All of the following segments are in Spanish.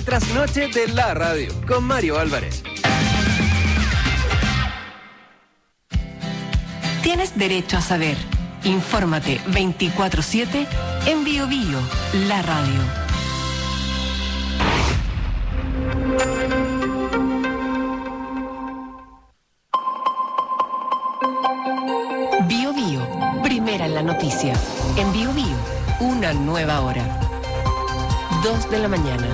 el trasnoche de la radio con Mario Álvarez. Tienes derecho a saber. Infórmate 24/7 en Bio Bio, la radio. Bio Bio, primera en la noticia. En Bio Bio, una nueva hora. 2 de la mañana.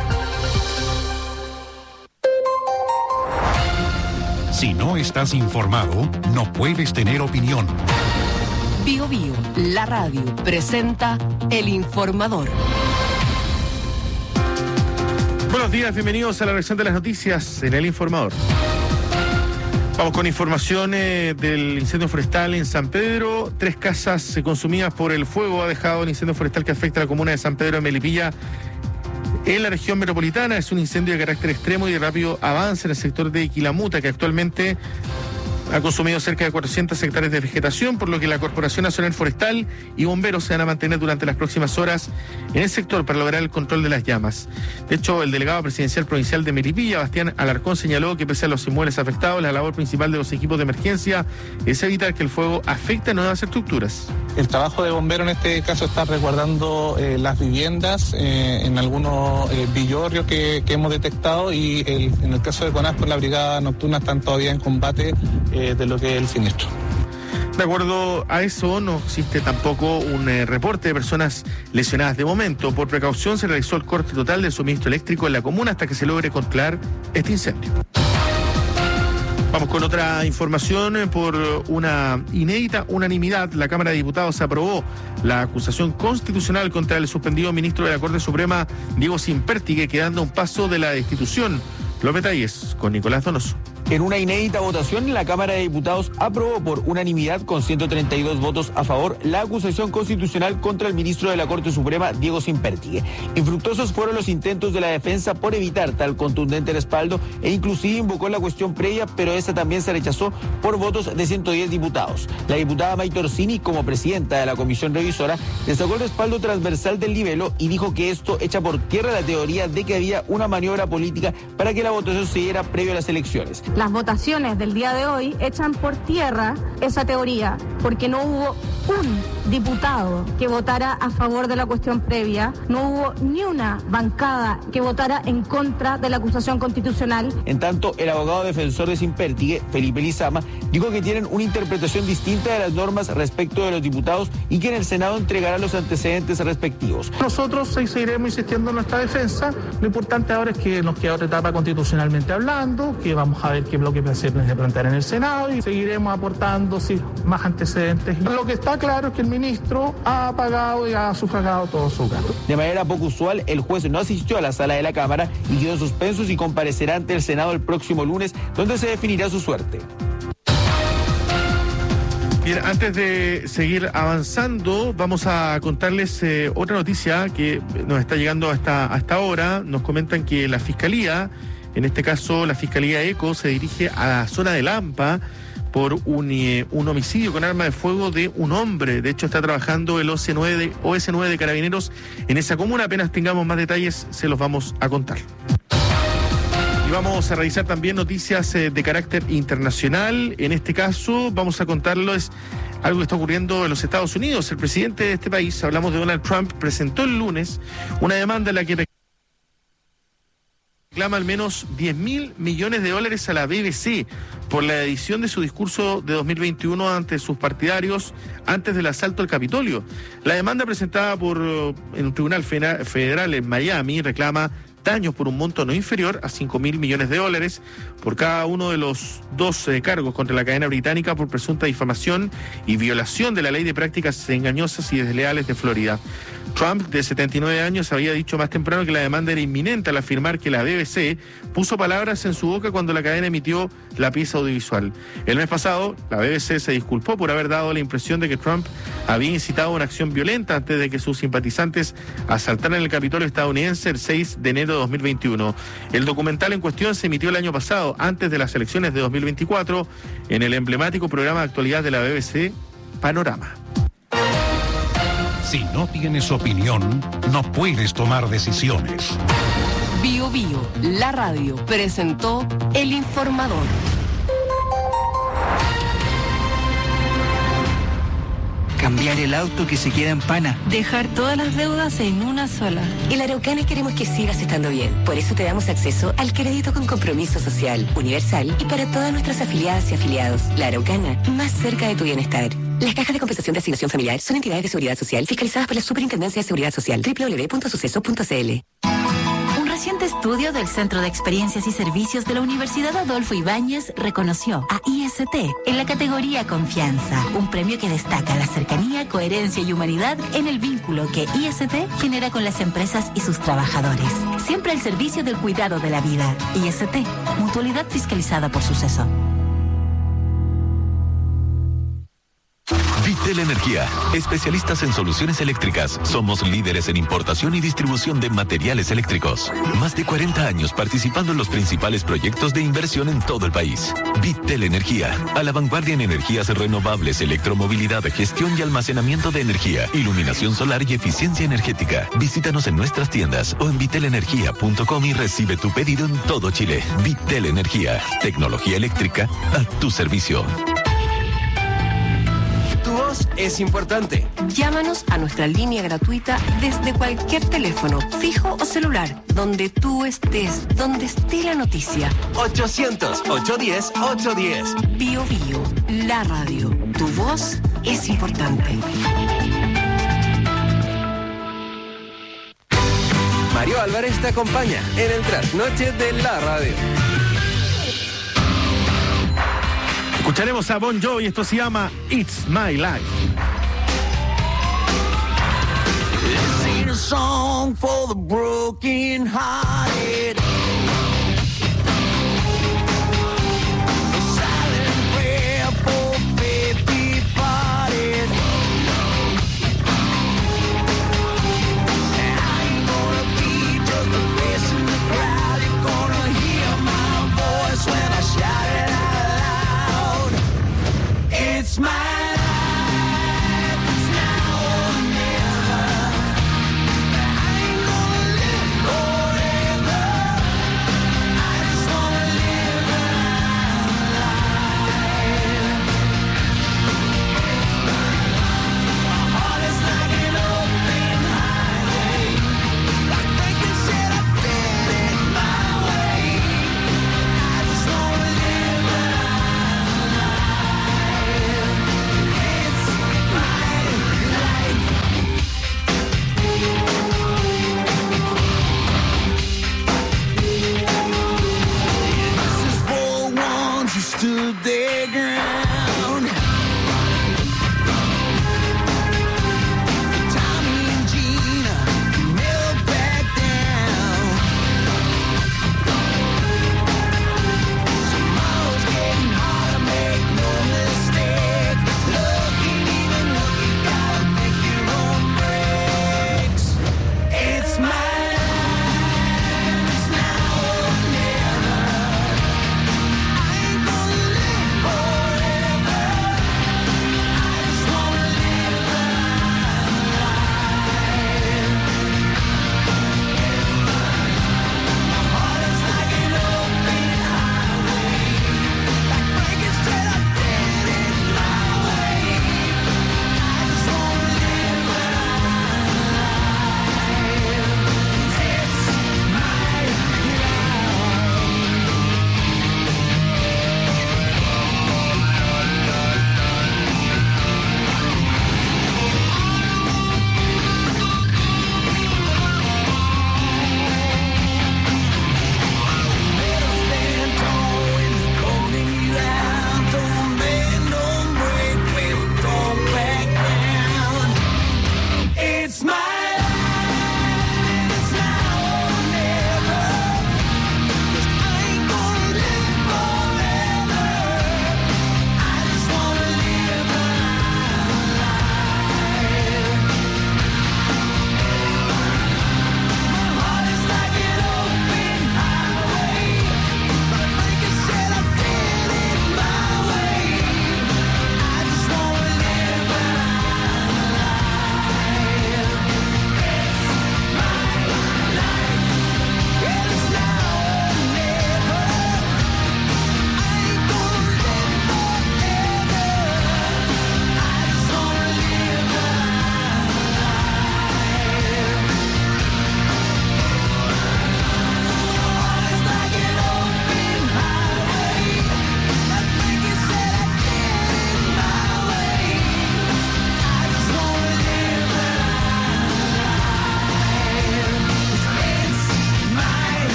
Si no estás informado, no puedes tener opinión. Bio Bio, la radio, presenta El Informador. Buenos días, bienvenidos a la reacción de las noticias en El Informador. Vamos con información del incendio forestal en San Pedro. 3 casas consumidas por el fuego ha dejado el incendio forestal que afecta a la comuna de San Pedro de Melipilla en la región metropolitana. Es un incendio de carácter extremo y de rápido avance en el sector de Quilamuta, que actualmente ha consumido cerca de 400 hectáreas de vegetación, por lo que la Corporación Nacional Forestal y bomberos se van a mantener durante las próximas horas en el sector para lograr el control de las llamas. De hecho, el delegado presidencial provincial de Melipilla, Bastián Alarcón, señaló que pese a los inmuebles afectados, la labor principal de los equipos de emergencia es evitar que el fuego afecte a nuevas estructuras. El trabajo de bombero en este caso está resguardando las viviendas en algunos villorrios que hemos detectado, y en el caso de Conasco, la brigada nocturna están todavía en combate de lo que es el siniestro. De acuerdo a eso, no existe tampoco un reporte de personas lesionadas de momento. Por precaución se realizó el corte total del suministro eléctrico en la comuna hasta que se logre controlar este incendio. Vamos con otra información. Por una inédita unanimidad, la Cámara de Diputados aprobó la acusación constitucional contra el suspendido ministro de la Corte Suprema, Diego Sínpertigue, quedando a un paso de la destitución. Los detalles con Nicolás Donoso. En una inédita votación, la Cámara de Diputados aprobó por unanimidad, con 132 votos a favor, la acusación constitucional contra el ministro de la Corte Suprema, Diego Sínpertigue. Infructuosos fueron los intentos de la defensa por evitar tal contundente respaldo e inclusive invocó la cuestión previa, pero esa también se rechazó por votos de 110 diputados. La diputada Maite Orsini, como presidenta de la comisión revisora, destacó el respaldo transversal del libelo y dijo que esto echa por tierra la teoría de que había una maniobra política para que la votación se diera previo a las elecciones. Las votaciones del día de hoy echan por tierra esa teoría, porque no hubo un diputado que votara a favor de la cuestión previa, no hubo ni una bancada que votara en contra de la acusación constitucional. En tanto, el abogado defensor de Sínpertigue, Felipe Lizama, dijo que tienen una interpretación distinta de las normas respecto de los diputados y que en el Senado entregará los antecedentes respectivos. Nosotros seguiremos insistiendo en nuestra defensa. Lo importante ahora es que nos queda otra etapa constitucionalmente hablando, que vamos a ver qué bloque se plantear en el Senado, y seguiremos aportando más antecedentes. Lo que está claro es que el ministro ha pagado y ha sufragado todos sus gastos. De manera poco usual, el juez no asistió a la sala de la Cámara y quedó en suspensos y comparecerá ante el Senado el próximo lunes, donde se definirá su suerte. Bien, antes de seguir avanzando, vamos a contarles otra noticia que nos está llegando hasta ahora. Nos comentan que la Fiscalía, en este caso la Fiscalía ECO, se dirige a la zona de Lampa por un homicidio con arma de fuego de un hombre. De hecho, está trabajando el OS9 de Carabineros en esa comuna. Apenas tengamos más detalles, se los vamos a contar. Y vamos a revisar también noticias de carácter internacional. En este caso, vamos a contarles algo que está ocurriendo en los Estados Unidos. El presidente de este país, hablamos de Donald Trump, presentó el lunes una demanda en la que reclama al menos $10.000 millones a la BBC por la edición de su discurso de 2021 ante sus partidarios antes del asalto al Capitolio. La demanda presentada en un tribunal federal en Miami reclama daños por un monto no inferior a $5.000 millones por cada uno de los 2 cargos contra la cadena británica por presunta difamación y violación de la ley de prácticas engañosas y desleales de Florida. Trump, de 79 años, había dicho más temprano que la demanda era inminente al afirmar que la BBC puso palabras en su boca cuando la cadena emitió la pieza audiovisual. El mes pasado, la BBC se disculpó por haber dado la impresión de que Trump había incitado una acción violenta antes de que sus simpatizantes asaltaran el Capitolio estadounidense el 6 de enero de 2021. El documental en cuestión se emitió el año pasado, antes de las elecciones de 2024, en el emblemático programa de actualidad de la BBC, Panorama. Si no tienes opinión, no puedes tomar decisiones. Bio Bio, la radio, presentó El Informador. Cambiar el auto que se queda en pana. Dejar todas las deudas en una sola. En La Araucana queremos que sigas estando bien. Por eso te damos acceso al crédito con compromiso social, universal y para todas nuestras afiliadas y afiliados. La Araucana, más cerca de tu bienestar. Las cajas de compensación de asignación familiar son entidades de seguridad social fiscalizadas por la Superintendencia de Seguridad Social. www.suceso.cl. Un reciente estudio del Centro de Experiencias y Servicios de la Universidad Adolfo Ibáñez reconoció a IST en la categoría Confianza, un premio que destaca la cercanía, coherencia y humanidad en el vínculo que IST genera con las empresas y sus trabajadores. Siempre al servicio del cuidado de la vida. IST, mutualidad fiscalizada por Suceso. Vitel Energía, especialistas en soluciones eléctricas. Somos líderes en importación y distribución de materiales eléctricos. Más de 40 años participando en los principales proyectos de inversión en todo el país. Vitel Energía, a la vanguardia en energías renovables, electromovilidad, gestión y almacenamiento de energía, iluminación solar y eficiencia energética. Visítanos en nuestras tiendas o en vitelenergia.com y recibe tu pedido en todo Chile. Vitel Energía, tecnología eléctrica a tu servicio. Tu voz es importante. Llámanos a nuestra línea gratuita desde cualquier teléfono, fijo o celular, donde tú estés, donde esté la noticia. 800-810-810. Bio Bio, la radio. Tu voz es importante. Mario Álvarez te acompaña en el trasnoche de la radio. Escucharemos a Bon Jovi, esto se llama It's My Life. This ain't a song for the broken hearted. A silent prayer for faith departed. I ain't gonna be just a face in the crowd. You're gonna hear my voice when I shout it out. It's my life, it's now or never. I ain't gonna live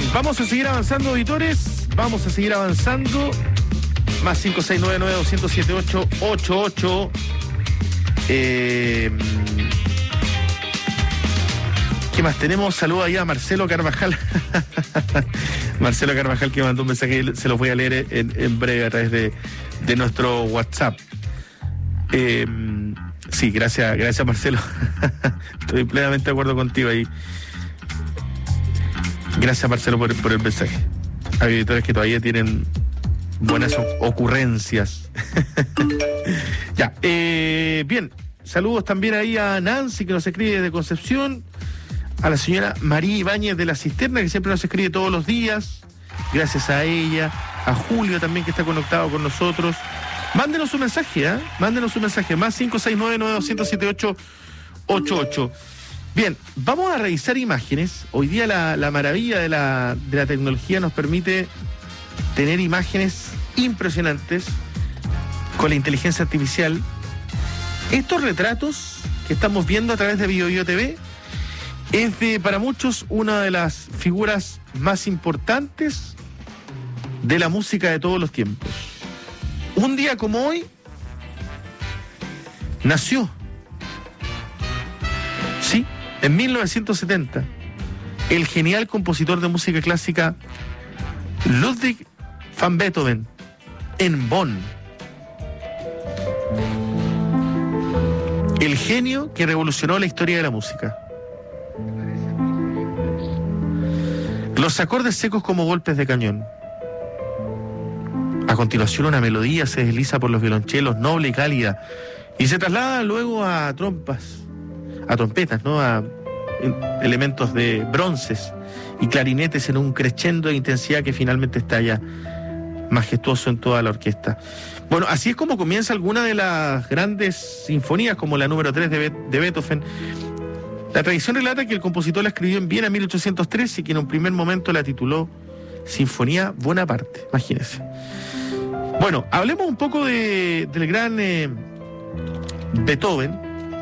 Bien, vamos a seguir avanzando, auditores. Vamos a seguir avanzando. Más 5699-207-888. ¿Qué más tenemos? Saludos ahí a Marcelo Carvajal. Marcelo Carvajal, que mandó un mensaje, se los voy a leer en breve a través de nuestro WhatsApp. Sí, gracias Marcelo. Estoy plenamente de acuerdo contigo ahí. Gracias Marcelo por el mensaje. Hay editores que todavía tienen buenas ocurrencias. Ya, bien. Saludos también ahí a Nancy, que nos escribe desde Concepción, a la señora María Ibáñez de la Cisterna, que siempre nos escribe todos los días. Gracias a ella. A Julio también, que está conectado con nosotros. Mándenos un mensaje, Mándenos un mensaje. Más 569-9207-888. Bien, vamos a revisar imágenes. Hoy día la maravilla de la tecnología nos permite tener imágenes impresionantes con la inteligencia artificial. Estos retratos que estamos viendo a través de BioBio TV es para muchos una de las figuras más importantes de la música de todos los tiempos. Un día como hoy nació, sí, en 1970, el genial compositor de música clásica Ludwig van Beethoven en Bonn. El genio que revolucionó la historia de la música. Los acordes secos como golpes de cañón. A continuación, una melodía se desliza por los violonchelos, noble y cálida, y se traslada luego a trompetas, ¿no? A elementos de bronces y clarinetes en un crescendo de intensidad que finalmente estalla majestuoso en toda la orquesta. Bueno, así es como comienza alguna de las grandes sinfonías, como la número 3 de Beethoven. La tradición relata que el compositor la escribió en Viena en 1813 y que en un primer momento la tituló Sinfonía Bonaparte, imagínense. Bueno, hablemos un poco del gran Beethoven,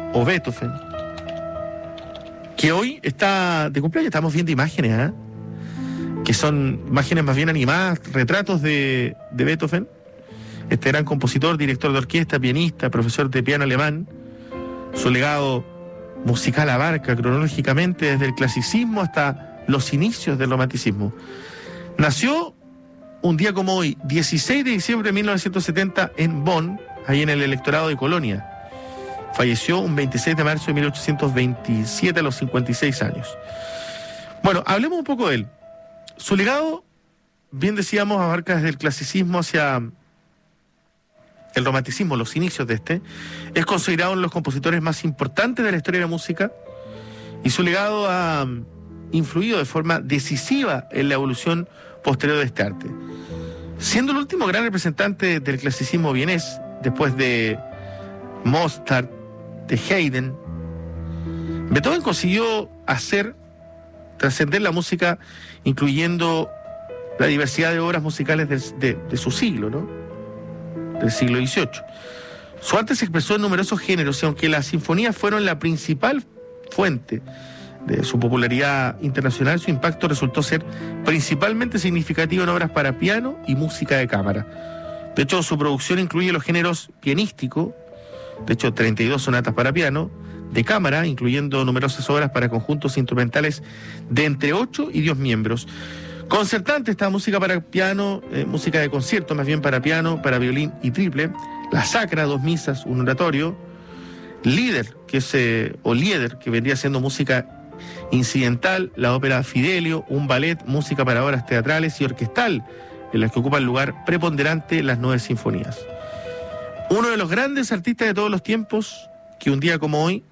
que hoy está de cumpleaños. Estamos viendo imágenes, que son imágenes más bien animadas, retratos de Beethoven, este gran compositor, director de orquesta, pianista, profesor de piano alemán. Su legado musical abarca cronológicamente desde el clasicismo hasta los inicios del romanticismo. Nació un día como hoy, 16 de diciembre de 1970, en Bonn, ahí en el electorado de Colonia. Falleció un 26 de marzo de 1827 a los 56 años. Bueno, hablemos un poco de él. Su legado, bien decíamos, abarca desde el clasicismo hacia el romanticismo, los inicios de este. Es considerado uno de los compositores más importantes de la historia de la música, y su legado ha influido de forma decisiva en la evolución posterior de este arte. Siendo el último gran representante del clasicismo vienés, después de Mozart, de Haydn, Beethoven consiguió trascender la música, incluyendo la diversidad de obras musicales de su siglo, ¿no? Del siglo XVIII. Su arte se expresó en numerosos géneros, y aunque las sinfonías fueron la principal fuente de su popularidad internacional, su impacto resultó ser principalmente significativo en obras para piano y música de cámara. De hecho, su producción incluye los géneros pianístico, de hecho 32 sonatas para piano, de cámara, incluyendo numerosas obras para conjuntos instrumentales de entre 8 y 10 miembros. Concertante está música para piano, música de concierto, más bien para piano, para violín y triple, la sacra, 2 misas, un oratorio, Lieder, Lieder, que vendría siendo música incidental, la ópera Fidelio, un ballet, música para obras teatrales y orquestal, en las que ocupa el lugar preponderante las 9 sinfonías. Uno de los grandes artistas de todos los tiempos, que un día como hoy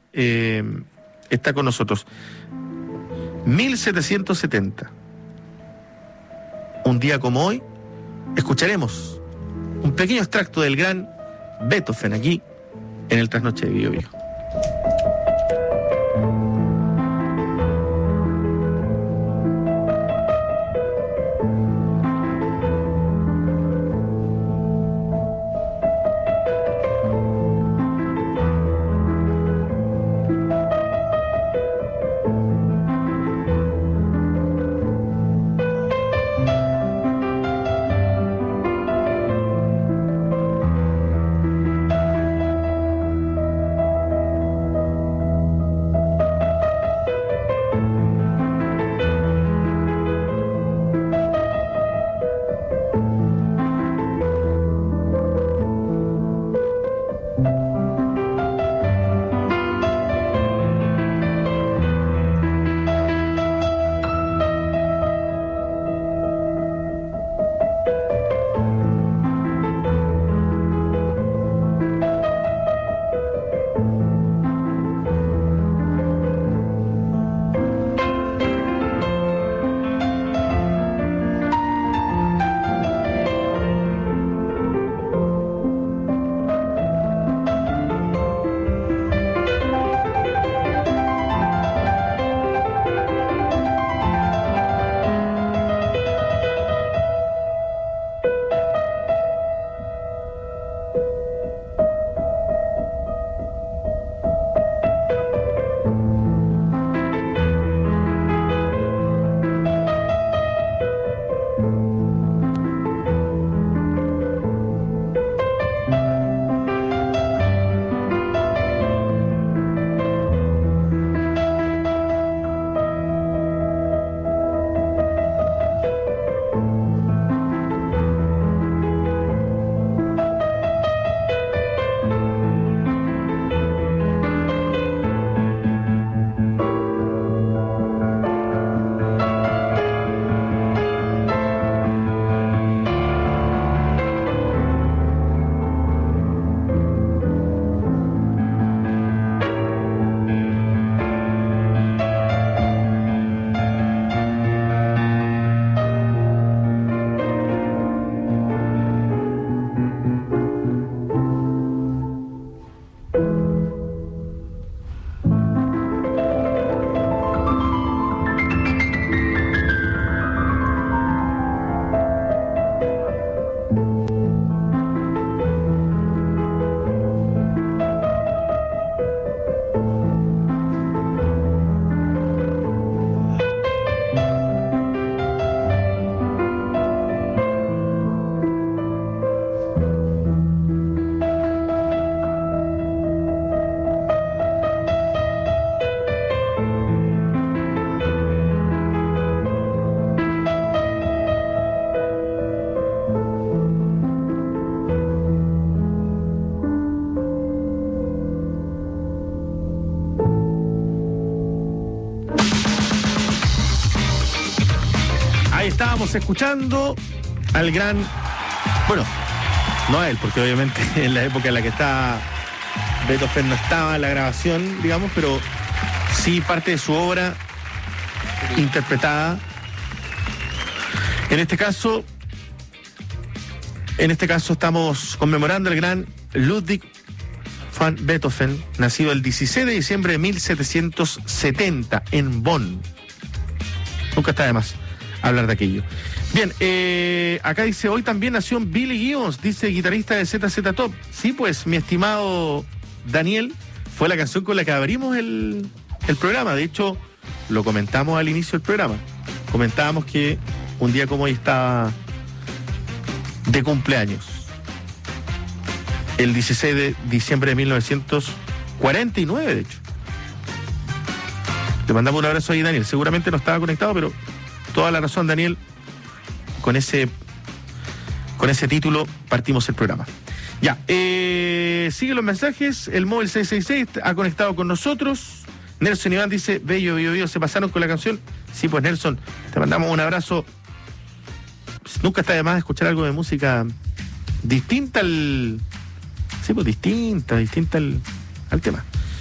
está con nosotros. 1770. Un día como hoy, escucharemos un pequeño extracto del gran Beethoven aquí en el Trasnoche de BioBio. Estamos escuchando al gran... Bueno, no a él, porque obviamente en la época en la que está Beethoven no estaba en la grabación, digamos, pero sí parte de su obra interpretada. En este caso estamos conmemorando al gran Ludwig van Beethoven, nacido el 16 de diciembre de 1770 en Bonn. Nunca está de más hablar de aquello. Bien, acá dice, hoy también nació Billy Gibbons, dice guitarrista de ZZ Top. Sí, pues, mi estimado Daniel, fue la canción con la que abrimos el programa. De hecho, lo comentamos al inicio del programa. Comentábamos que un día como hoy estaba de cumpleaños. El 16 de diciembre de 1949, de hecho. Le mandamos un abrazo ahí, Daniel. Seguramente no estaba conectado, pero toda la razón, Daniel. Con ese título partimos el programa. Ya, siguen los mensajes. El móvil 666 ha conectado con nosotros. Nelson Iván dice, bello, se pasaron con la canción. Sí, pues Nelson, te mandamos un abrazo. Nunca está de más escuchar algo de música distinta al... Sí, pues distinta al tema.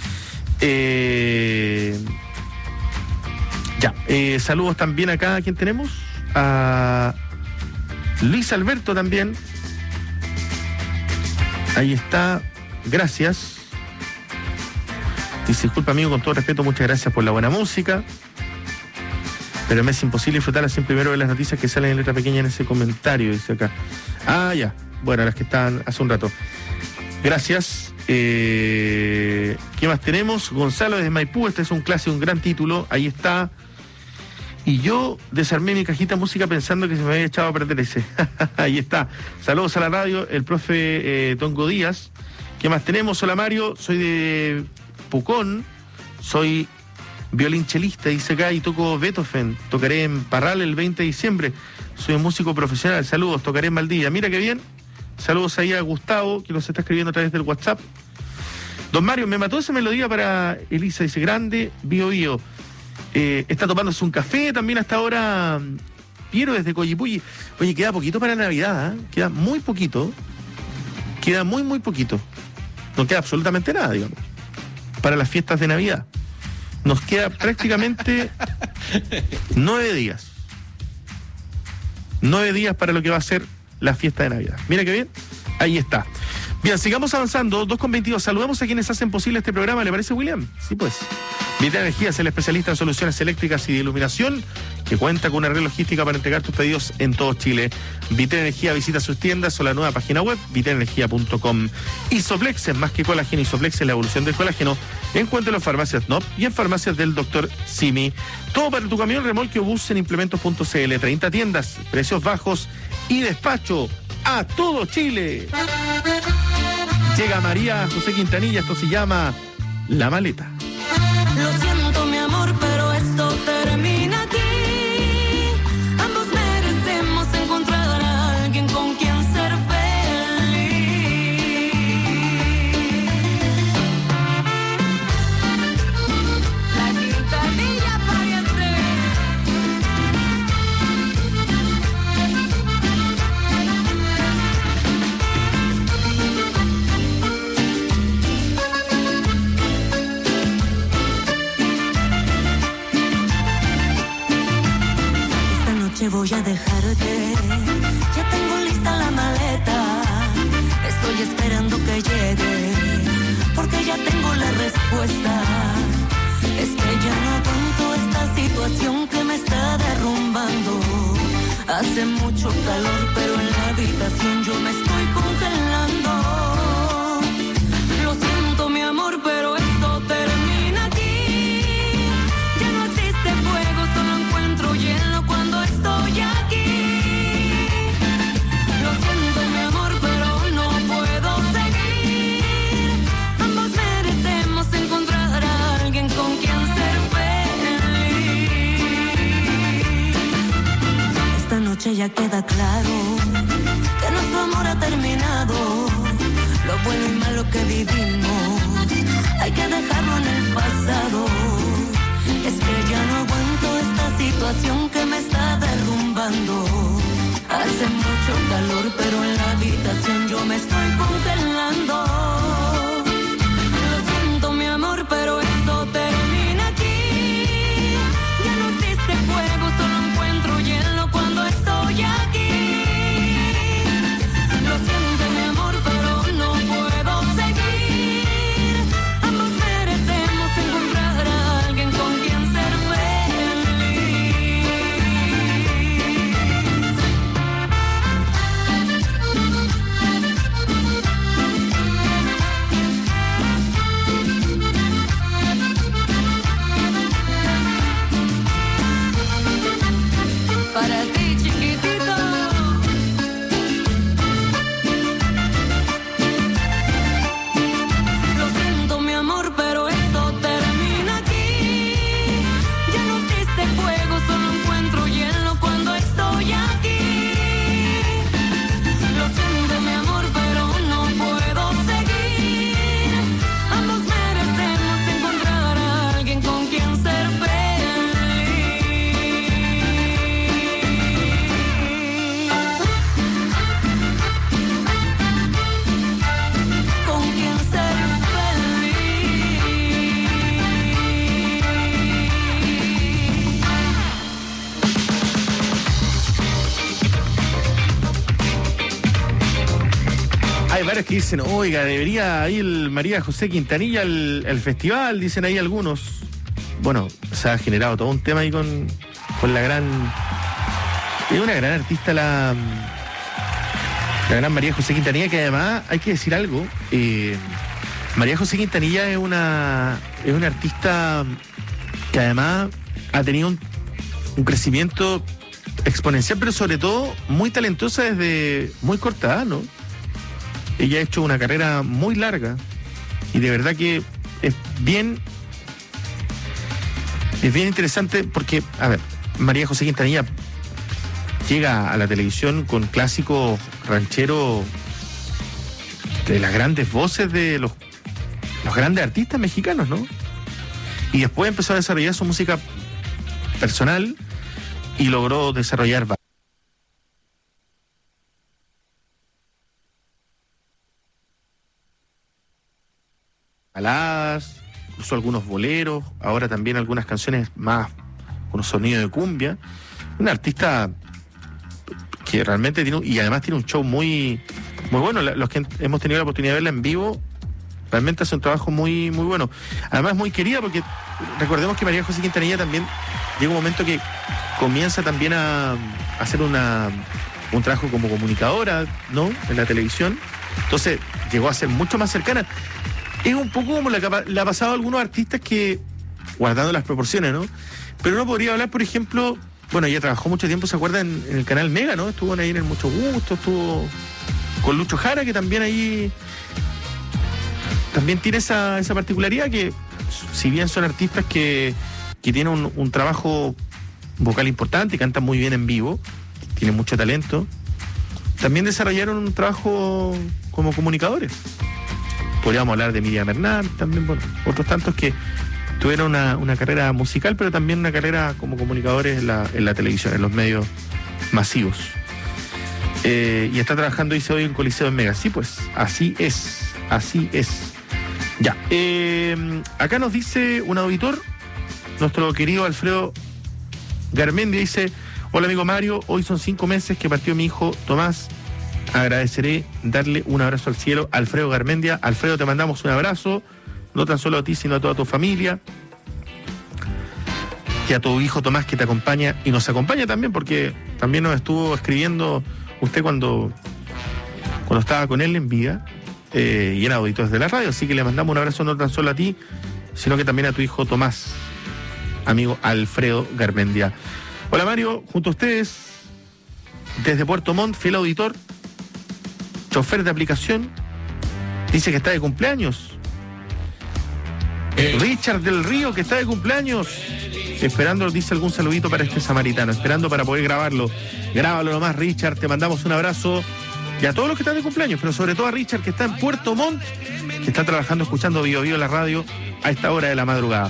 Saludos también acá. ¿A quién tenemos? A Luis Alberto también. Ahí está. Gracias. Dice, disculpa amigo, con todo respeto, muchas gracias por la buena música, pero me es imposible disfrutarla sin primero ver las noticias que salen en letra pequeña en ese comentario, dice acá. Ah, ya. Bueno, las que estaban hace un rato. Gracias. ¿Qué más tenemos? Gonzalo desde Maipú, este es un clásico, un gran título. Ahí está. Y yo desarmé mi cajita de música pensando que se me había echado a perder ese. Ahí está. Saludos a la radio, el profe Tongo Díaz. ¿Qué más tenemos? Hola Mario, soy de Pucón, soy violinchelista, dice acá, y toco Beethoven. Tocaré en Parral el 20 de diciembre. Soy un músico profesional. Saludos, tocaré en Valdivia. Mira qué bien. Saludos ahí a Gustavo, que nos está escribiendo a través del WhatsApp. Don Mario, me mató esa melodía para Elisa, dice, grande, Bio. Está tomándose un café también hasta ahora Piero desde Coyipulli. Oye, queda poquito para Navidad, ¿eh? Queda muy poquito. Queda muy poquito. No queda absolutamente nada, digamos, para las fiestas de Navidad. Nos queda prácticamente 9 días. 9 días para lo que va a ser la fiesta de Navidad. Mira qué bien. Ahí está. Bien, sigamos avanzando. 2:22. Saludamos a quienes hacen posible este programa. ¿Le parece, William? Sí, pues. Vital Energía es el especialista en soluciones eléctricas y de iluminación que cuenta con una red logística para entregar tus pedidos en todo Chile. Vital Energía visita sus tiendas o la nueva página web vitalenergia.com. Isoplex es más que colágeno. Isoplex es la evolución del colágeno. Encuéntralo en farmacias NOP y en farmacias del Dr. Simi. Todo para tu camión, remolque o bus en implementos.cl. 30 tiendas, precios bajos y despacho a todo Chile. Llega María José Quintanilla, esto se llama La Maleta. Lo siento, mi amor, pero esto termina aquí. Ambos merecemos encontrar a alguien con quien ser feliz. La Quintanilla pariente. Voy a dejarte, ya tengo lista la maleta, estoy esperando que llegue, porque ya tengo la respuesta. Es que ya no aguanto esta situación que me está derrumbando. Hace mucho calor, pero en la habitación yo me estoy congelando. Lo siento, mi amor, pero esto termina aquí. Ya no existe fuego, solo encuentro hielo cuando estoy aquí. Lo siento, mi amor, pero no puedo seguir. Ambos merecemos encontrar a alguien con quien ser feliz. Esta noche ya queda claro que nuestro amor ha terminado. Lo bueno y malo que vivimos hay que dejarlo en el pasado. Es que ya no aguanto esta situación que me está derrumbando. Hace mucho calor, pero en la habitación yo me estoy congelando. Lo siento, mi amor, pero esto termina aquí. Ya no existe fuego, solo encuentro hielo cuando estoy aquí. Lo siento, mi amor, pero no puedo seguir. Ambos merecemos encontrar a alguien con quien ser para ti, chiquitito. Lo siento, mi amor, pero esto termina aquí. Ya no existe fuego, solo encuentro hielo cuando estoy aquí. Lo siento, mi amor, pero no puedo seguir. Ambos merecemos encontrar a alguien con quien ser feliz. Con quien ser feliz. Hay varios que dicen, oiga, debería ir el María José Quintanilla al festival, dicen ahí algunos. Bueno, se ha generado todo un tema ahí con la gran... Es una gran artista la gran María José Quintanilla, que además, hay que decir algo, María José Quintanilla es una artista que además ha tenido un crecimiento exponencial, pero sobre todo muy talentosa desde muy corta edad, ¿no? Ella ha hecho una carrera muy larga y de verdad que es bien interesante porque, a ver, María José Quintanilla llega a la televisión con clásicos rancheros de las grandes voces de los grandes artistas mexicanos, ¿no? Y después empezó a desarrollar su música personal y logró desarrollar baladas, incluso algunos boleros, ahora también algunas canciones más con un sonido de cumbia. Una artista que realmente tiene, y además tiene un show muy bueno. Los que hemos tenido la oportunidad de verla en vivo, realmente hace un trabajo muy bueno. Además muy querida, porque recordemos que María José Quintanilla también llega un momento que comienza también a hacer un trabajo como comunicadora, ¿no?, en la televisión. Entonces llegó a ser mucho más cercana. Es un poco como le ha pasado a algunos artistas que, guardando las proporciones, ¿no? Pero uno podría hablar, por ejemplo, bueno, ella trabajó mucho tiempo, ¿se acuerdan? En el canal Mega, ¿no? Estuvo ahí en el Mucho Gusto, estuvo con Lucho Jara, que también ahí también tiene esa particularidad, que si bien son artistas que tienen un trabajo vocal importante, cantan muy bien en vivo, tienen mucho talento, también desarrollaron un trabajo como comunicadores. Podríamos hablar de Miriam Hernández, también, bueno, otros tantos que tuvieron una carrera musical, pero también una carrera como comunicadores en la televisión, en los medios masivos. Y está trabajando, dice, hoy en Coliseo en Mega. Sí, pues, así es. Ya. Acá nos dice un auditor, nuestro querido Alfredo Garmendia, dice: hola amigo Mario, hoy son 5 meses que partió mi hijo Tomás. Agradeceré darle un abrazo al cielo. Alfredo Garmendia. Alfredo, te mandamos un abrazo, no tan solo a ti, sino a toda tu familia, y a tu hijo Tomás, que te acompaña y nos acompaña también, porque también nos estuvo escribiendo usted cuando estaba con él en vida, y era auditor de la radio, así que le mandamos un abrazo no tan solo a ti, sino que también a tu hijo Tomás, amigo Alfredo Garmendia. Hola Mario, junto a ustedes, desde Puerto Montt, fiel auditor, chofer de aplicación, dice que está de cumpleaños. Richard del Río, que está de cumpleaños, esperando, dice, algún saludito para este samaritano, esperando para poder grabarlo. Grábalo nomás, Richard, te mandamos un abrazo. Y a todos los que están de cumpleaños, pero sobre todo a Richard, que está en Puerto Montt, que está trabajando, escuchando Bio Bio en la radio a esta hora de la madrugada.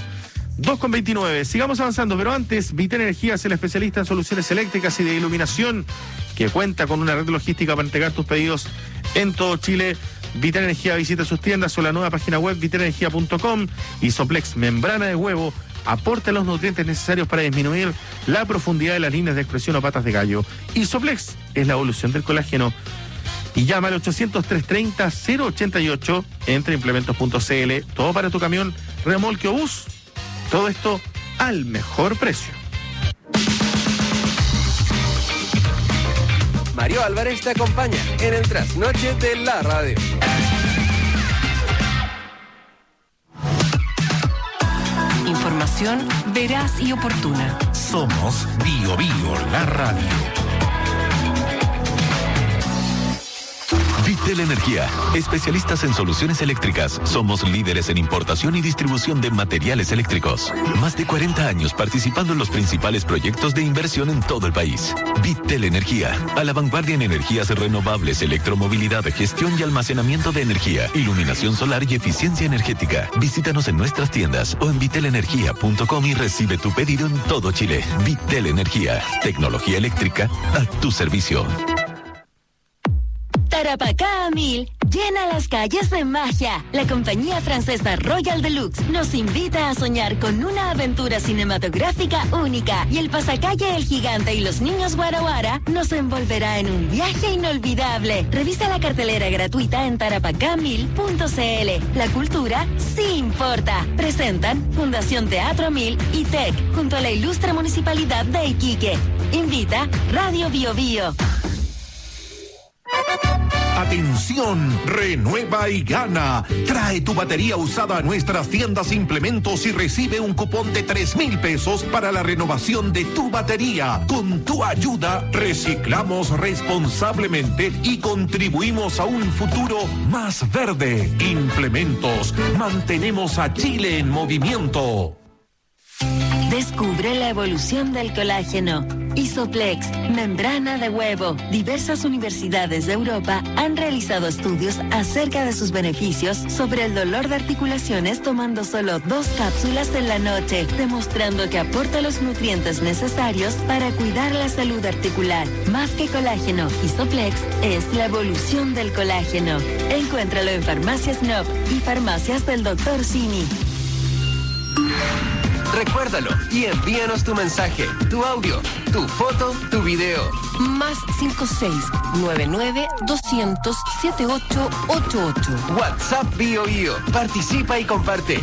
2:29, sigamos avanzando, pero antes, Vita Energía es el especialista en soluciones eléctricas y de iluminación que cuenta con una red logística para entregar tus pedidos en todo Chile. Vital Energía visita sus tiendas o la nueva página web vitalenergia.com. Isoplex, membrana de huevo, aporta los nutrientes necesarios para disminuir la profundidad de las líneas de expresión o patas de gallo. Isoplex es la evolución del colágeno. Y llama al 800-330-088, entra a implementos.cl, todo para tu camión, remolque o bus. Todo esto al mejor precio. Mario Álvarez te acompaña en el trasnoche de la radio. Información veraz y oportuna. Somos Bio Bio, la radio. Vitel Energía, especialistas en soluciones eléctricas. Somos líderes en importación y distribución de materiales eléctricos. Más de 40 años participando en los principales proyectos de inversión en todo el país. Vitel Energía, a la vanguardia en energías renovables, electromovilidad, gestión y almacenamiento de energía, iluminación solar y eficiencia energética. Visítanos en nuestras tiendas o en vitelenergia.com y recibe tu pedido en todo Chile. Vitel Energía, tecnología eléctrica a tu servicio. Tarapacá a 1000 llena las calles de magia. La compañía francesa Royal Deluxe nos invita a soñar con una aventura cinematográfica única y el pasacalle El Gigante y los Niños Guaraguara nos envolverá en un viaje inolvidable. Revisa la cartelera gratuita en tarapacá1000.cl. La cultura sí importa. Presentan Fundación Teatro 1000 y TEC junto a la ilustre Municipalidad de Iquique. Invita Radio Bio Bio. Atención, renueva y gana. Trae tu batería usada a nuestras tiendas Implementos y recibe un cupón de 3,000 pesos para la renovación de tu batería. Con tu ayuda, reciclamos responsablemente y contribuimos a un futuro más verde. Implementos, mantenemos a Chile en movimiento. Descubre la evolución del colágeno. Isoplex, membrana de huevo. Diversas universidades de Europa han realizado estudios acerca de sus beneficios sobre el dolor de articulaciones tomando solo 2 cápsulas en la noche, demostrando que aporta los nutrientes necesarios para cuidar la salud articular. Más que colágeno, Isoplex es la evolución del colágeno. Encuéntralo en Farmacias Nob y Farmacias del Dr. Simi. Recuérdalo y envíanos tu mensaje, tu audio, tu foto, tu video. Más 56-99-200-7888. WhatsApp Bio Bio. Participa y comparte.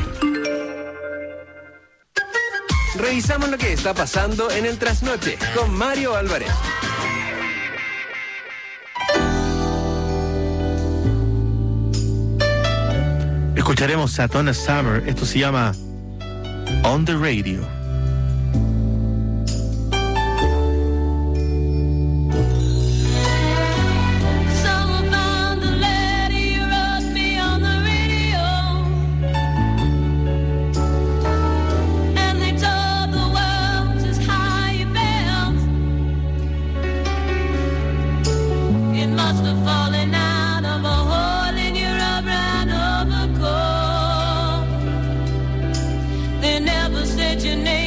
Revisamos lo que está pasando en el trasnoche con Mario Álvarez. Escucharemos a Donna Summer. Esto se llama On the Radio. Your name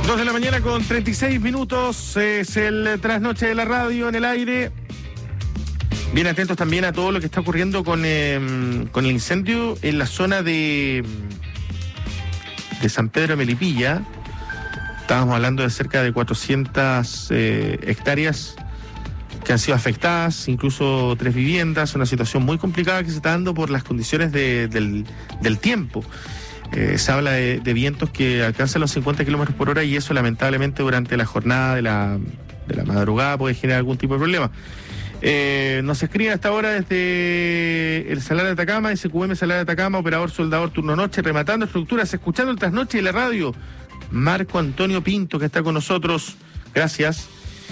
2 de la mañana con 36 minutos, es el trasnoche de la radio en el aire. Bien atentos también a todo lo que está ocurriendo con el incendio en la zona de San Pedro de Melipilla. Estábamos hablando de cerca de 400 hectáreas que han sido afectadas, incluso 3 viviendas, una situación muy complicada que se está dando por las condiciones del tiempo. Se habla de vientos que alcanzan los 50 kilómetros por hora y eso lamentablemente durante la jornada de la madrugada puede generar algún tipo de problema. Nos escribe hasta ahora desde el Salar de Atacama, SQM Salar de Atacama, operador soldador turno noche, rematando estructuras, escuchando el trasnoche de la radio. Marco Antonio Pinto, que está con nosotros, gracias.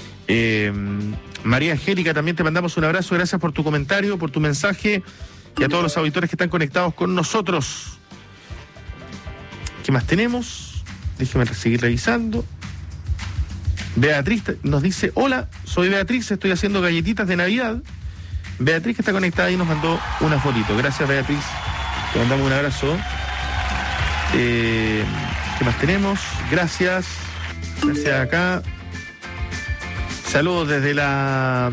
María Angélica, también te mandamos un abrazo, gracias por tu comentario, por tu mensaje, y a todos los auditores que están conectados con nosotros. ¿Qué más tenemos? Déjeme seguir revisando. Beatriz nos dice: hola, soy Beatriz, estoy haciendo galletitas de Navidad. Beatriz, que está conectada y nos mandó una fotito. Gracias, Beatriz, te mandamos un abrazo. ¿Qué más tenemos? Gracias acá. Saludos desde la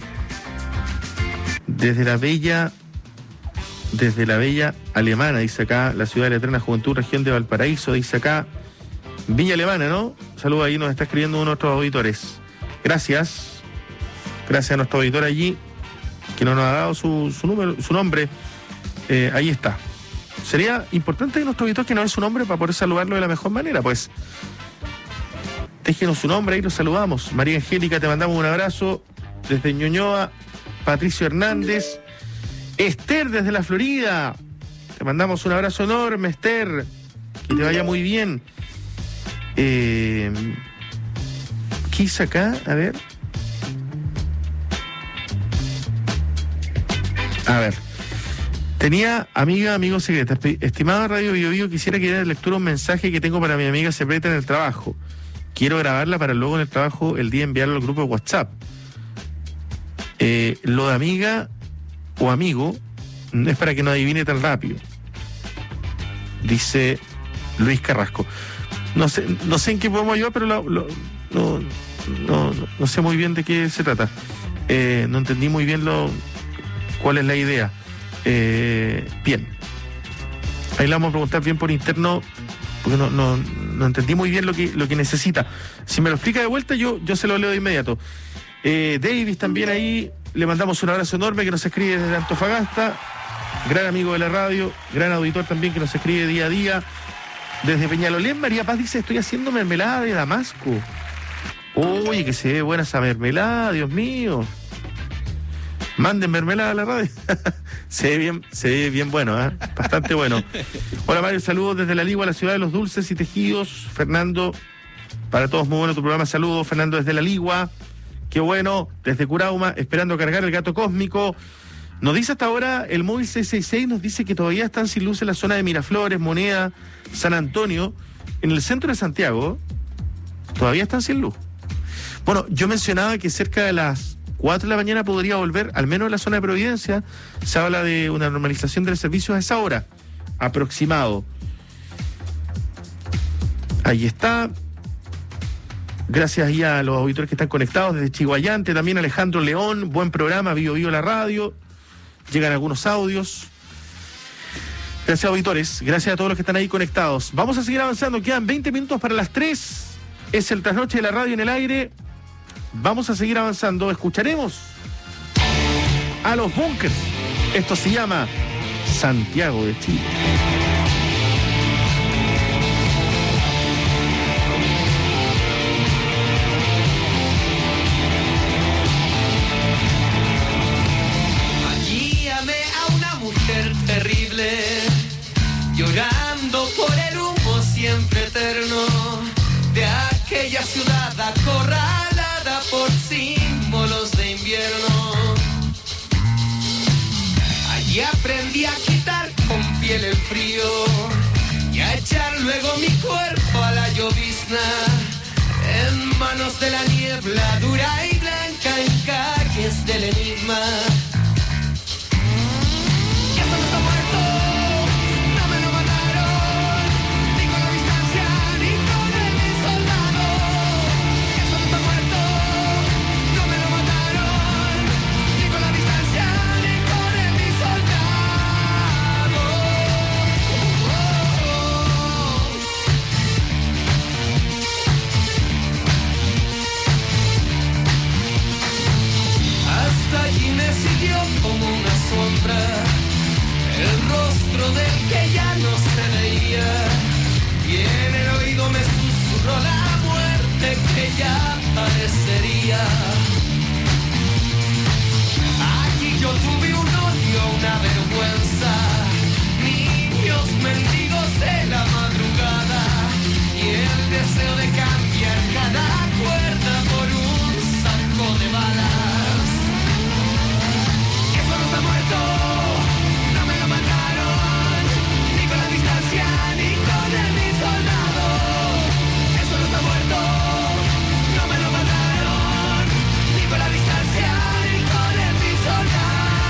bella Alemana, dice acá, la ciudad de la eterna juventud, región de Valparaíso, dice acá, Villa Alemana, ¿no? Saludos, ahí nos está escribiendo uno de nuestros auditores. Gracias a nuestro auditor allí, que no nos ha dado su nombre. Ahí está. Sería importante que nuestro auditor que nos dé su nombre para poder saludarlo de la mejor manera, pues. Déjenos su nombre, ahí lo saludamos. María Angélica, te mandamos un abrazo desde Ñuñoa. Patricio Hernández. Esther, desde la Florida. Te mandamos un abrazo enorme, Esther. Que te vaya muy bien. ¿Qué hice acá? A ver. Tenía amigo secreta. Estimada Radio Bio Bio, quisiera que diera lectura un mensaje que tengo para mi amiga secreta en el trabajo. Quiero grabarla para luego en el trabajo el día enviarlo al grupo de WhatsApp. Lo de amiga o amigo no es para que no adivine tan rápido, dice Luis Carrasco. No sé en qué podemos ayudar, pero no sé muy bien de qué se trata. No entendí muy bien cuál es la idea. Bien, ahí le vamos a preguntar bien por interno, porque no entendí muy bien lo que necesita. Si me lo explica de vuelta, yo se lo leo de inmediato. Davis también ahí, le mandamos un abrazo enorme, que nos escribe desde Antofagasta, gran amigo de la radio, gran auditor también, que nos escribe día a día. Desde Peñalolén, María Paz dice: estoy haciendo mermelada de damasco. Oye, que se ve buena esa mermelada, Dios mío. Manden mermelada a la radio. Se ve bien bueno, ¿eh? Bastante bueno. Hola Mario, saludos desde La Ligua, la ciudad de los dulces y tejidos. Fernando, para todos muy bueno tu programa, saludos Fernando desde La Ligua. Qué bueno, desde Curauma, esperando cargar el gato cósmico. Nos dice hasta ahora el móvil 666, nos dice que todavía están sin luz en la zona de Miraflores, Moneda, San Antonio, en el centro de Santiago. Todavía están sin luz. Bueno, yo mencionaba que cerca de las 4 de la mañana podría volver, al menos en la zona de Providencia. Se habla de una normalización de los servicios a esa hora, aproximado. Ahí está. Gracias ahí a los auditores que están conectados desde Chihuayante, también Alejandro León, buen programa, Bio Bio la radio. Llegan algunos audios. Gracias, auditores, gracias a todos los que están ahí conectados. Vamos a seguir avanzando, quedan 20 minutos para las 3. Es el trasnoche de la radio en el aire. Vamos a seguir avanzando. Escucharemos a los Bunkers. Esto se llama Santiago de Chile. Allí amé a una mujer terrible, llorando por el humo siempre eterno de aquella ciudad acorralada por símbolos de invierno. Allí aprendí a quitar con piel el frío y a echar luego mi cuerpo a la llovizna, en manos de la niebla dura y blanca, en calles del enigma. Y esto no está muerto, no me lo mataron, ni con la distancia, ni con el soldado. ya parecería. Aquí yo tuve un odio, una vergüenza, niños mendigos de la madrugada y el deseo de cambiar cada cuerda por un saco de balas. Eso no está muerto, no me lo mataron, ni con la distancia ni con el mi soldado. Eso no está muerto, no me lo mataron, ni con la distancia ni con el mi soldado.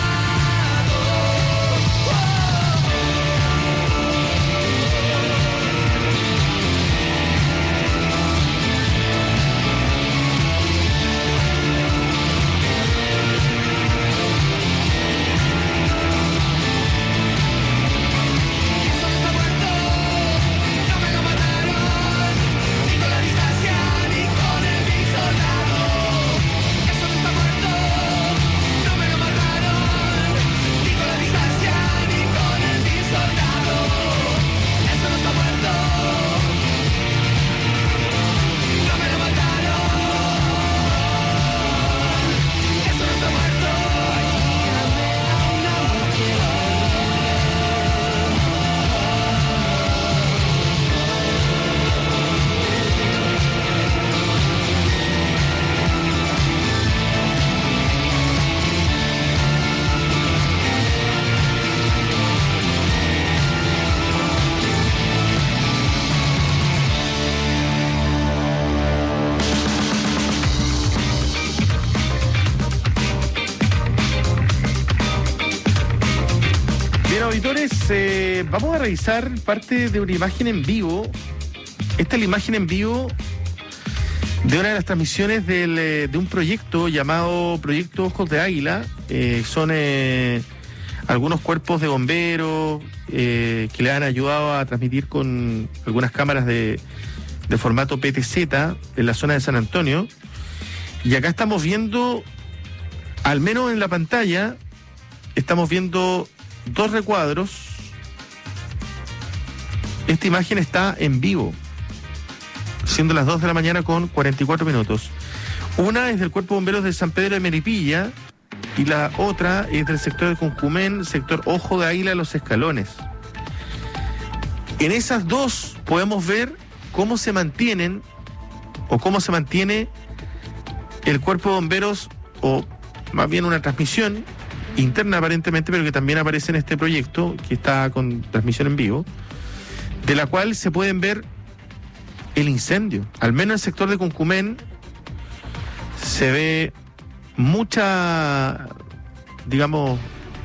Auditores, vamos a revisar parte de una imagen en vivo. Esta es la imagen en vivo de una de las transmisiones de un proyecto llamado Proyecto Ojos de Águila. Son algunos cuerpos de bomberos que le han ayudado a transmitir con algunas cámaras de formato PTZ en la zona de San Antonio. Y acá estamos viendo, al menos en la pantalla, estamos viendo dos recuadros. Esta imagen está en vivo, siendo las 2 de la mañana con 44 minutos. Una es del Cuerpo de Bomberos de San Pedro de Melipilla y la otra es del sector de Cuncumén, sector Ojo de Águila, Los Escalones. En esas dos podemos ver cómo se mantienen o cómo se mantiene el Cuerpo de Bomberos, o más bien una transmisión interna aparentemente, pero que también aparece en este proyecto, que está con transmisión en vivo, de la cual se pueden ver el incendio. Al menos en el sector de Cuncumén se ve mucha, digamos,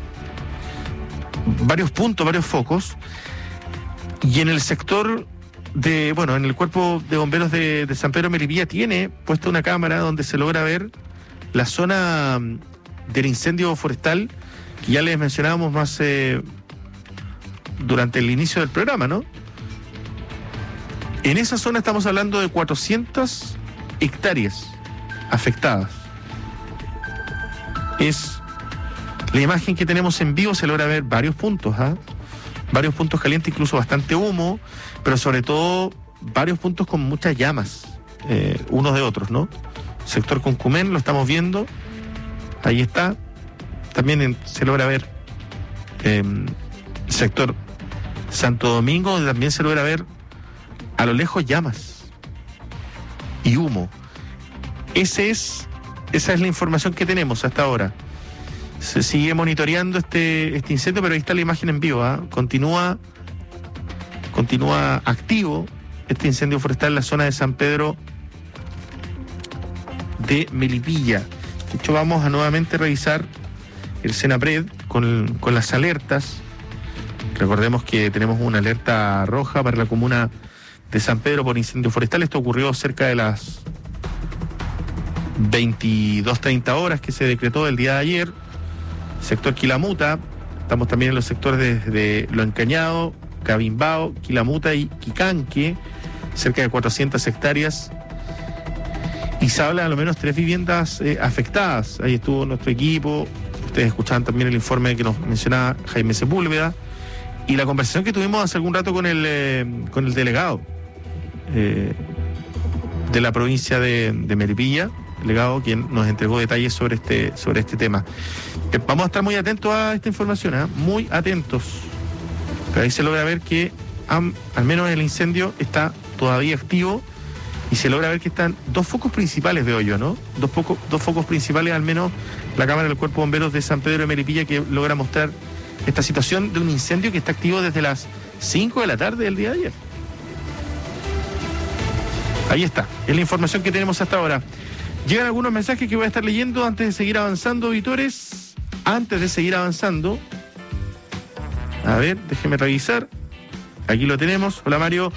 varios puntos, varios focos, y en el sector de, bueno, en el Cuerpo de Bomberos de San Pedro de Melipilla tiene puesta una cámara donde se logra ver la zona del incendio forestal que ya les mencionábamos más durante el inicio del programa, ¿no? En esa zona estamos hablando de 400 hectáreas afectadas. Es la imagen que tenemos en vivo, se logra ver varios puntos, varios puntos calientes, incluso bastante humo, pero sobre todo varios puntos con muchas llamas, unos de otros, ¿no? Sector Cuncumén, lo estamos viendo. Ahí está. También se logra ver sector Santo Domingo, donde también se logra ver a lo lejos llamas y humo. Esa es la información que tenemos hasta ahora. Se sigue monitoreando este incendio, pero ahí está la imagen en vivo. Continúa activo este incendio forestal en la zona de San Pedro de Melipilla. De hecho, vamos a nuevamente revisar el Senapred con las alertas. Recordemos que tenemos una alerta roja para la comuna de San Pedro por incendio forestal. Esto ocurrió cerca de las 22:30 horas que se decretó el día de ayer. Sector Quilamuta. Estamos también en los sectores de Lo Encañado, Cabimbao, Quilamuta y Quicanque, cerca de 400 hectáreas. Y se habla de al menos 3 viviendas afectadas. Ahí estuvo nuestro equipo. Ustedes escuchaban también el informe que nos mencionaba Jaime Sepúlveda. Y la conversación que tuvimos hace algún rato con el delegado. de la provincia de Melipilla, delegado quien nos entregó detalles sobre este tema. Vamos a estar muy atentos a esta información, muy atentos. Pero ahí se logra ver que al menos el incendio está todavía activo y se logra ver que están dos focos principales, veo yo, ¿no? Dos focos principales, al menos la cámara del Cuerpo de Bomberos de San Pedro de Melipilla, que logra mostrar esta situación de un incendio que está activo desde las 5 de la tarde del día de ayer. Ahí está, es la información que tenemos hasta ahora. Llegan algunos mensajes que voy a estar leyendo antes de seguir avanzando, auditores. Antes de seguir avanzando, a ver, déjeme revisar. Aquí lo tenemos. Hola, Mario.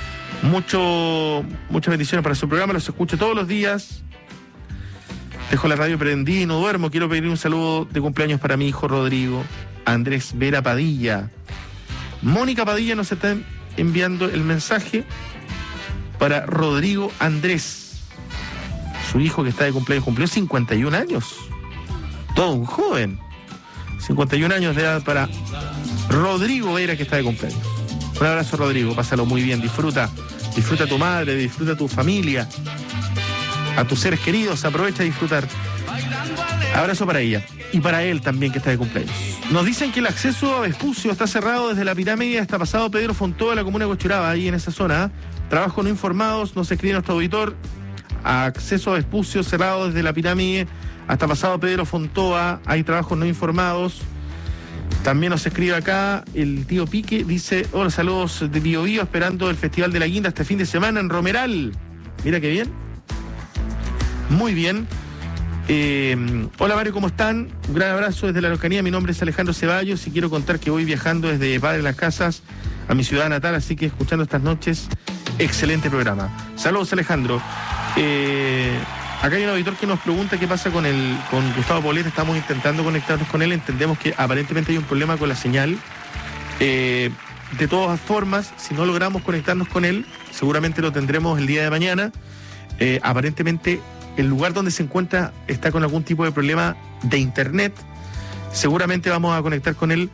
Muchas bendiciones para su programa. Los escucho todos los días. Dejo la radio prendida y no duermo. Quiero pedir un saludo de cumpleaños para mi hijo Rodrigo. Andrés Vera Padilla. Mónica Padilla nos está enviando el mensaje para Rodrigo Andrés, su hijo que está de cumpleaños. Cumplió 51 años. Todo un joven. 51 años de edad para Rodrigo Vera, que está de cumpleaños. Un abrazo, Rodrigo. Pásalo muy bien. Disfruta a tu madre, disfruta a tu familia, a tus seres queridos. Aprovecha a disfrutar. Abrazo para ella y para él también, que está de cumpleaños. Nos dicen que el acceso a Vespucio está cerrado desde la Pirámide hasta pasado Pedro Fontova, la comuna de Cochuraba, ahí en esa zona. Trabajo no informados, nos escribe nuestro auditor. Acceso a Vespucio cerrado desde la Pirámide hasta pasado Pedro Fontova, hay trabajos no informados. También nos escribe acá el tío Pique, dice: hola, saludos de Bio Bio, esperando el Festival de la Guinda este fin de semana en Romeral. Mira qué bien. Muy bien. Hola, Mario, ¿cómo están? Un gran abrazo desde la Araucanía. Mi nombre es Alejandro Ceballos y quiero contar que voy viajando desde Padre Las Casas a mi ciudad natal, así que escuchando estas noches, excelente programa. Saludos, Alejandro. Acá hay un auditor que nos pregunta qué pasa con Gustavo Poblete. Estamos intentando conectarnos con él. Entendemos que aparentemente hay un problema con la señal. De todas formas, si no logramos conectarnos con él, seguramente lo tendremos el día de mañana. Aparentemente el lugar donde se encuentra está con algún tipo de problema de internet. Seguramente vamos a conectar con él.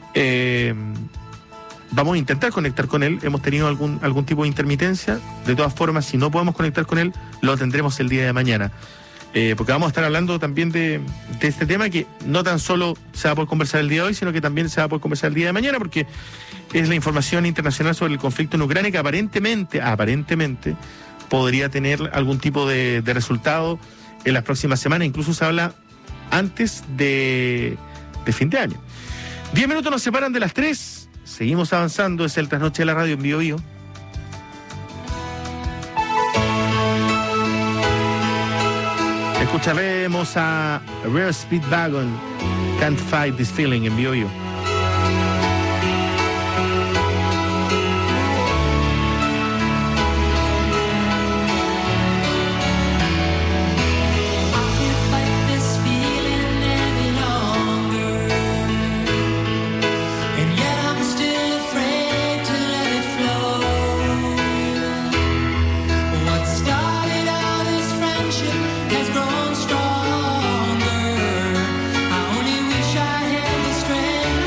Vamos a intentar conectar con él. Hemos tenido algún tipo de intermitencia. De todas formas, si no podemos conectar con él, lo tendremos el día de mañana. Porque vamos a estar hablando también de este tema, que no tan solo se va a poder conversar el día de hoy, sino que también se va a poder conversar el día de mañana, porque es la información internacional sobre el conflicto en Ucrania, que aparentemente podría tener algún tipo de resultado en las próximas semanas. Incluso se habla antes de fin de año. 10 minutos nos separan de las 3. Seguimos avanzando, es el Trasnoche de la Radio en Bio Bio. Escucharemos a Rare Speedwagon, Can't Fight This Feeling en Bio Bio. Grown stronger. I only wish I had the strength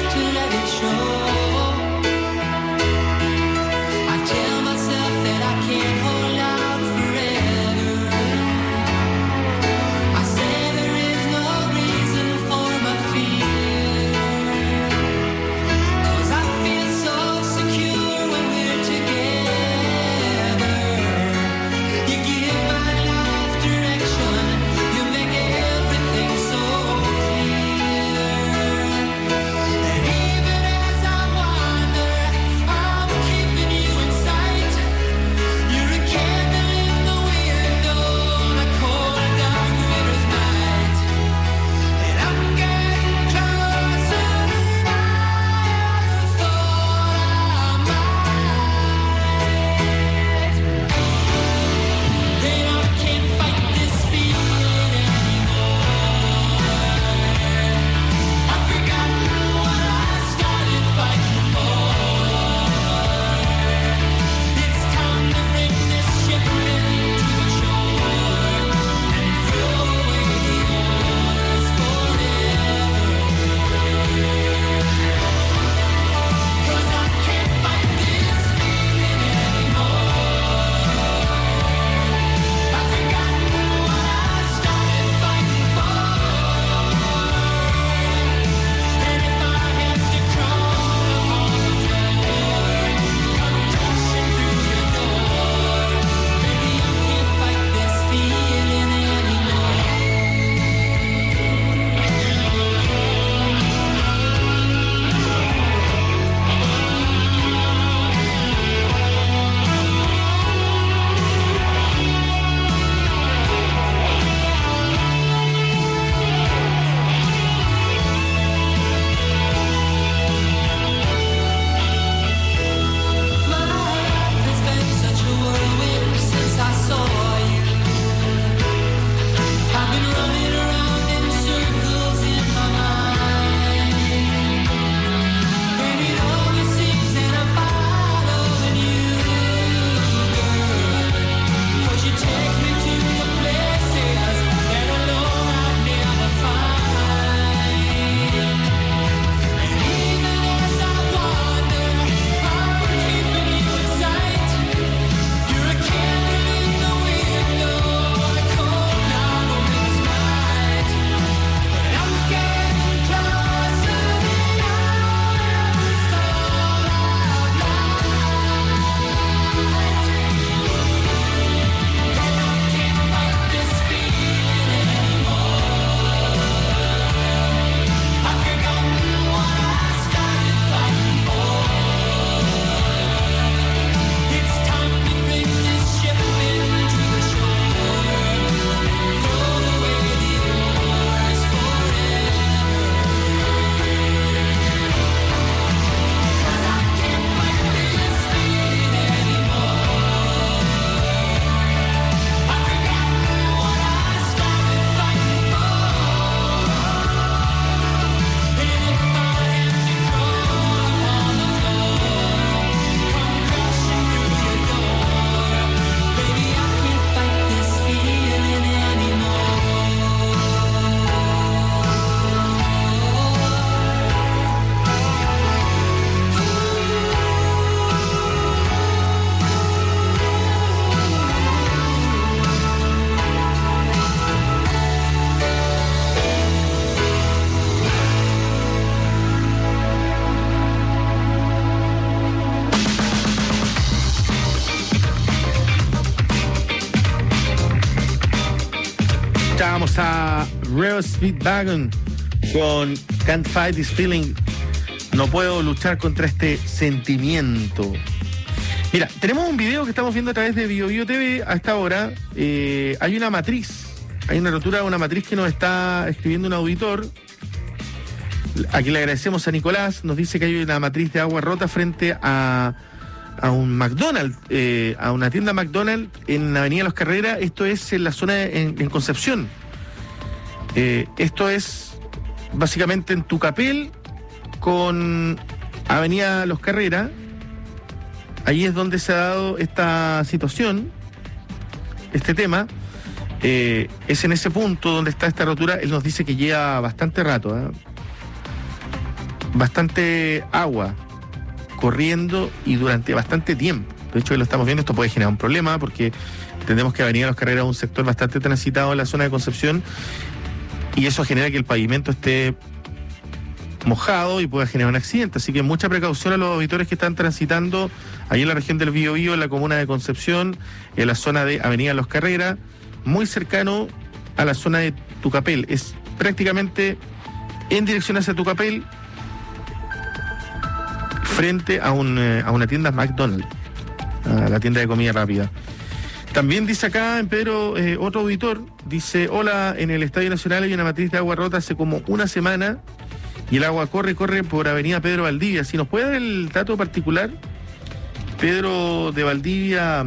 Vamos a Real Speedwagon con Can't Fight This Feeling. No puedo luchar contra este sentimiento. Mira, tenemos un video que estamos viendo a través de BioBio TV a esta hora. Hay una matriz, hay una rotura de una matriz que nos está escribiendo un auditor. Aquí le agradecemos a Nicolás. Nos dice que hay una matriz de agua rota frente a un McDonald's, a una tienda McDonald's en Avenida Los Carreras. Esto es en la zona en Concepción. Esto es básicamente en Tucapel con Avenida Los Carreras. Ahí es donde se ha dado esta situación, este tema. Es en ese punto donde está esta rotura. Él nos dice que lleva bastante rato, bastante agua corriendo y durante bastante tiempo. De hecho, lo estamos viendo, esto puede generar un problema porque entendemos que Avenida Los Carreras es un sector bastante transitado en la zona de Concepción y eso genera que el pavimento esté mojado y pueda generar un accidente. Así que mucha precaución a los auditores que están transitando ahí en la región del Biobío, en la comuna de Concepción, en la zona de Avenida Los Carreras, muy cercano a la zona de Tucapel. Es prácticamente en dirección hacia Tucapel, frente a una tienda McDonald's, a la tienda de comida rápida. También dice acá en Pedro, otro auditor, dice: hola, en el Estadio Nacional hay una matriz de agua rota hace como una semana y el agua corre por Avenida Pedro Valdivia. Si nos puede dar el dato particular, Pedro de Valdivia,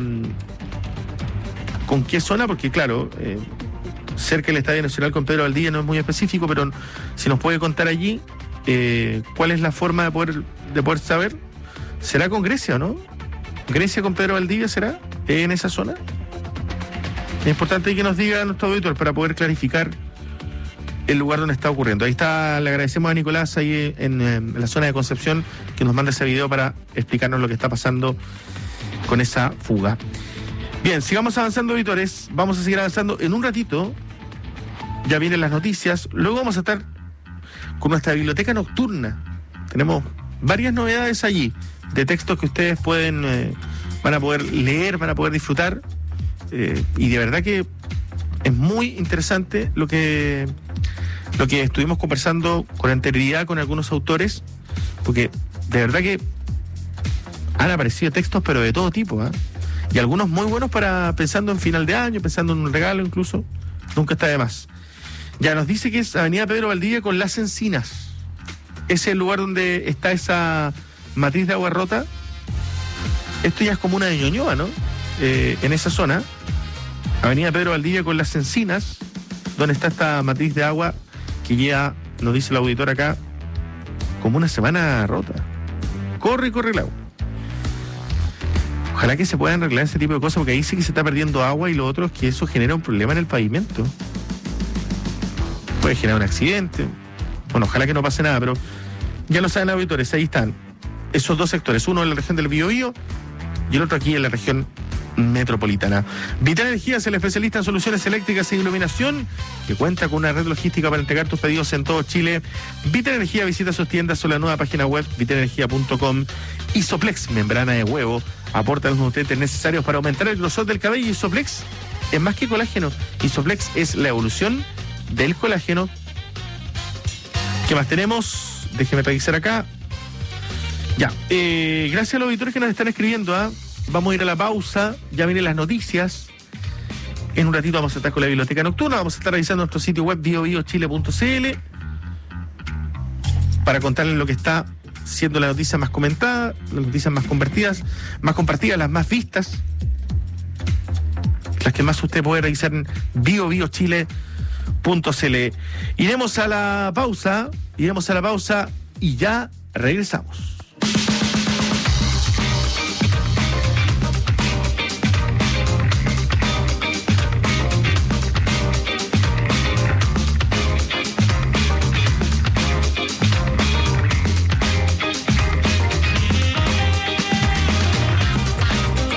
¿con qué zona? Porque claro, cerca del Estadio Nacional con Pedro Valdivia no es muy específico, pero si nos puede contar allí cuál es la forma de poder saber. ¿Será con Grecia o no? ¿Grecia con Pedro Valdivia será en esa zona? Es importante que nos diga nuestro auditor para poder clarificar el lugar donde está ocurriendo. Ahí está, le agradecemos a Nicolás ahí en la zona de Concepción que nos manda ese video para explicarnos lo que está pasando con esa fuga. Bien, sigamos avanzando, auditores. Vamos a seguir avanzando en un ratito. Ya vienen las noticias. Luego vamos a estar con nuestra biblioteca nocturna. Tenemos varias novedades allí, de textos que ustedes van a poder leer, van a poder disfrutar. Y de verdad que es muy interesante lo que estuvimos conversando con anterioridad con algunos autores, porque de verdad que han aparecido textos, pero de todo tipo, y algunos muy buenos para pensando en final de año, pensando en un regalo incluso. Nunca está de más. Ya nos dice que es Avenida Pedro Valdivia con Las Encinas. Ese es el lugar donde está esa matriz de agua rota. Esto ya es comuna de Ñuñoa, ¿no? En esa zona, Avenida Pedro Valdivia con Las Encinas, donde está esta matriz de agua que ya, nos dice el auditor acá, como una semana rota. Corre el agua. Ojalá que se puedan arreglar ese tipo de cosas, porque ahí sí que se está perdiendo agua, y lo otro es que eso genera un problema en el pavimento. Puede generar un accidente. Bueno, ojalá que no pase nada, pero ya lo saben, auditores, ahí están esos dos sectores, uno en la región del Biobío y el otro aquí en la región metropolitana. Vital Energía es el especialista en soluciones eléctricas e iluminación, que cuenta con una red logística para entregar tus pedidos en todo Chile. Vital Energía, visita sus tiendas o la nueva página web vitalenergia.com. Isoplex, membrana de huevo, aporta los nutrientes necesarios para aumentar el grosor del cabello. Isoplex es más que colágeno. Isoplex es la evolución del colágeno. ¿Qué más tenemos? Déjeme revisar acá. Ya, gracias a los auditores que nos están escribiendo. Vamos a ir a la pausa, ya vienen las noticias. En un ratito vamos a estar con la biblioteca nocturna, vamos a estar revisando nuestro sitio web biobiochile.cl para contarles lo que está siendo la noticia más comentada, las noticias más compartidas, las más vistas, las que más usted puede revisar en biobiochile.cl. Iremos a la pausa y ya regresamos.